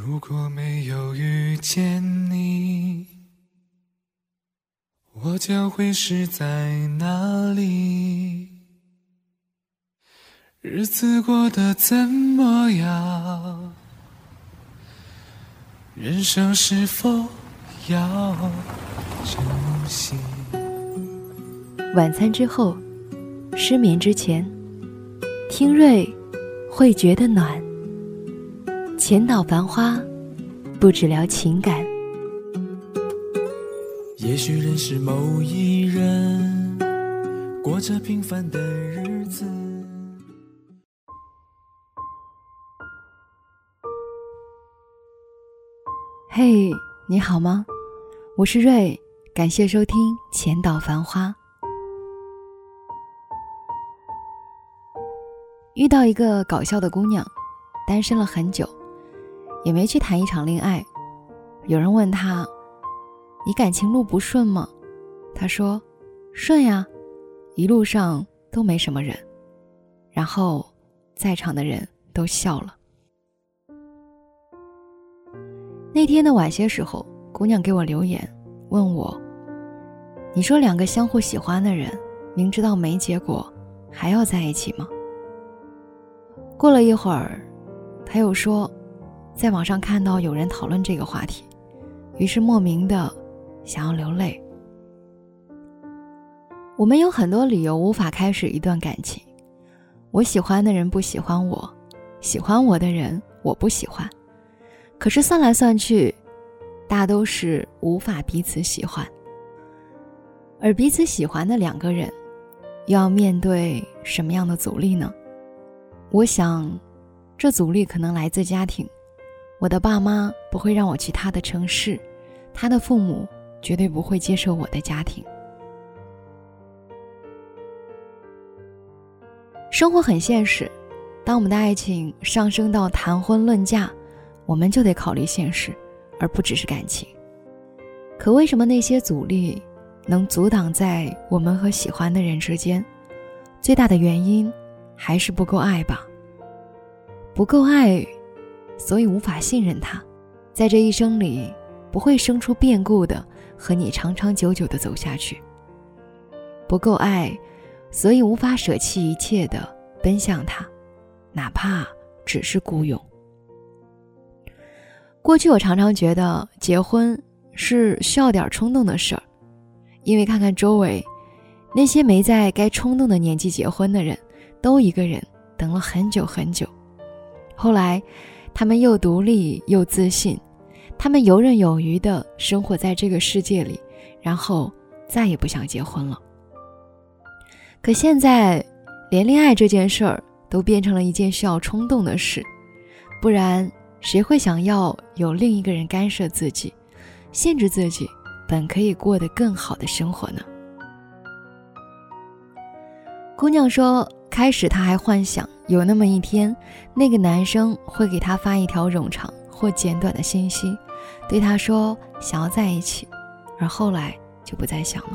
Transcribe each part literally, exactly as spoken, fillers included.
如果没有遇见你，我将会是在哪里？日子过得怎么样？人生是否要珍惜？ 晚餐之后，失眠之前，听瑞会觉得暖。浅岛繁花，不只聊情感。 也许认识某一人，过着平凡的日子。 嘿，你好吗？我是瑞，感谢收听浅岛繁花。遇到一个搞笑的姑娘，单身了很久，也没去谈一场恋爱。有人问她，你感情路不顺吗？她说，顺呀，一路上都没什么人。然后在场的人都笑了。那天的晚些时候，姑娘给我留言问我，你说两个相互喜欢的人，明知道没结果还要在一起吗？过了一会儿，她又说在网上看到有人讨论这个话题，于是莫名的想要流泪。我们有很多理由无法开始一段感情，我喜欢的人不喜欢我，喜欢我的人我不喜欢，可是算来算去，大都是无法彼此喜欢。而彼此喜欢的两个人，又要面对什么样的阻力呢？我想，这阻力可能来自家庭。我的爸妈不会让我去他的城市，他的父母绝对不会接受我的家庭。生活很现实，当我们的爱情上升到谈婚论嫁，我们就得考虑现实，而不只是感情。可为什么那些阻力能阻挡在我们和喜欢的人之间？最大的原因还是不够爱吧。不够爱，所以无法信任他，在这一生里不会生出变故的和你长长久久的走下去。不够爱，所以无法舍弃一切的奔向他，哪怕只是孤勇。过去我常常觉得结婚是需要点冲动的事儿，因为看看周围那些没在该冲动的年纪结婚的人，都一个人等了很久很久。后来他们又独立又自信，他们游刃有余地生活在这个世界里，然后再也不想结婚了。可现在连恋爱这件事儿都变成了一件需要冲动的事，不然谁会想要有另一个人干涉自己，限制自己本可以过得更好的生活呢？姑娘说，开始她还幻想有那么一天，那个男生会给她发一条冗长或简短的信息，对她说想要在一起，而后来就不再想了。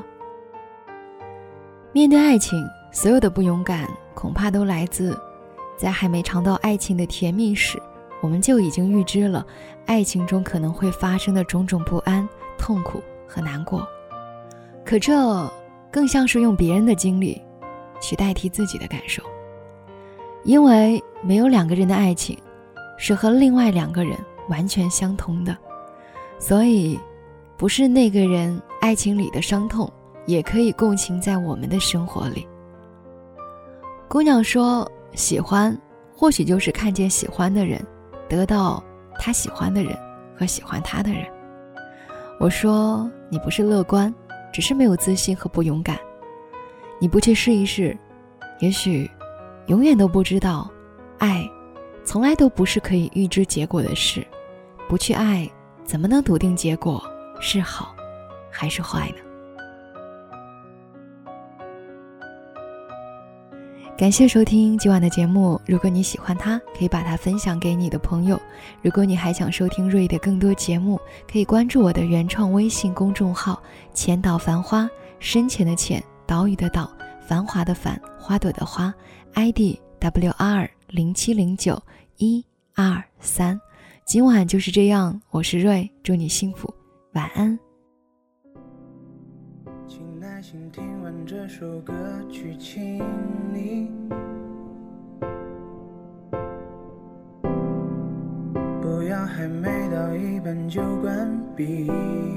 面对爱情，所有的不勇敢恐怕都来自在还没尝到爱情的甜蜜时，我们就已经预知了爱情中可能会发生的种种不安、痛苦和难过。可这更像是用别人的经历去代替自己的感受，因为没有两个人的爱情是和另外两个人完全相同的，所以不是那个人爱情里的伤痛也可以共情在我们的生活里。姑娘说，喜欢或许就是看见喜欢的人，得到他喜欢的人和喜欢他的人。我说，你不是乐观，只是没有自信和不勇敢。你不去试一试，也许永远都不知道，爱从来都不是可以预知结果的事。不去爱，怎么能笃定结果是好还是坏呢？感谢收听今晚的节目，如果你喜欢它，可以把它分享给你的朋友。如果你还想收听瑞的更多节目，可以关注我的原创微信公众号浅岛繁花，深浅的浅，岛屿的岛，繁华的繁，花朵的花， I D W R 零七零九一二三， 今晚就是这样，我是瑞，祝你幸福，晚安。 请耐心听完这首歌曲，请你不要还没到一半就关闭。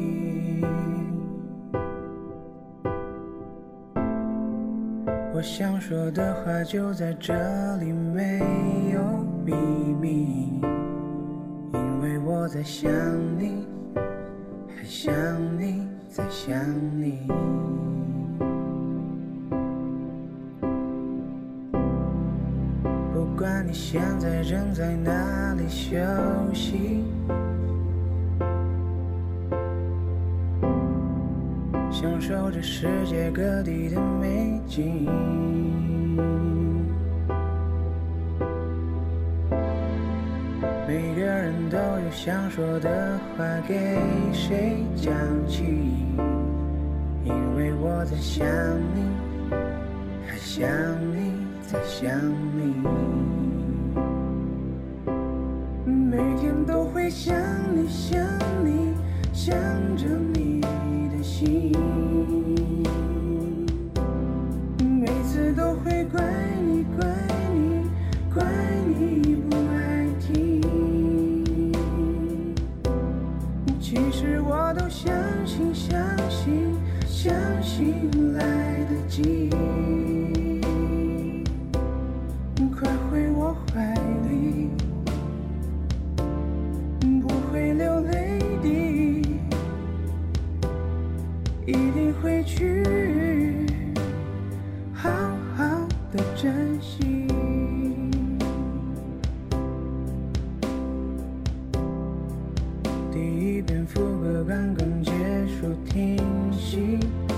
我想说的话就在这里，没有秘密，因为我在想你，还想你，在想你。不管你现在正在哪里休息，享受着世界各地的美景，每个人都有想说的话，给谁讲起？因为我在想你，还想你，在想你，每天都会想你，想你，想着你的心，每次都会怪你，怪你，怪你不爱听。其实我都相信，相信，相信来得及。快回我怀里，不会流泪滴，一定会去好好的珍惜。第一遍副歌刚刚结束，停息，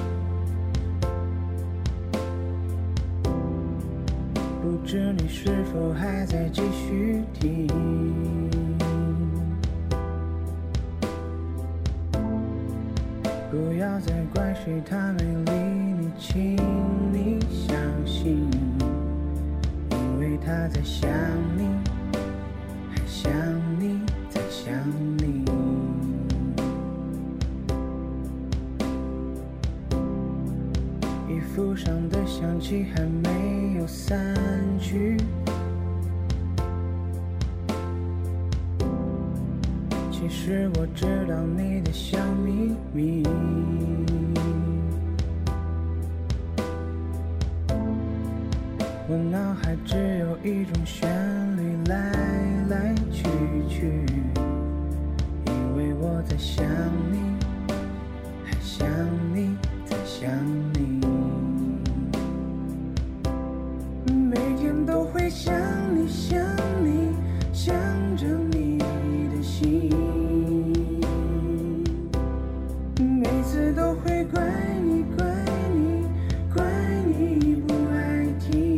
不知你是否还在继续听。不要再怪谁他没理你，请你相信，因为他在想你，还想你，在想你。衣服上的香气还没有散去，其实我知道你的小秘密。我脑海只有一种旋律来来去去，因为我在想你，还想你，在想你，每天都会想你，想你，想着你的心，每次都会怪你，怪你，怪你不爱听。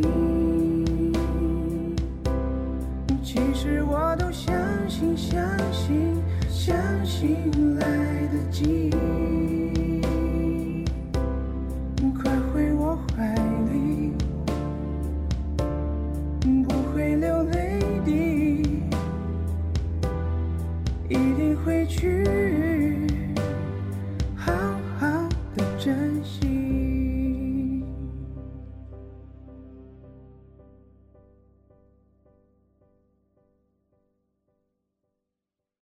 其实我都相信，相信，相信来得及。快回我怀里，不会流泪滴，一定会去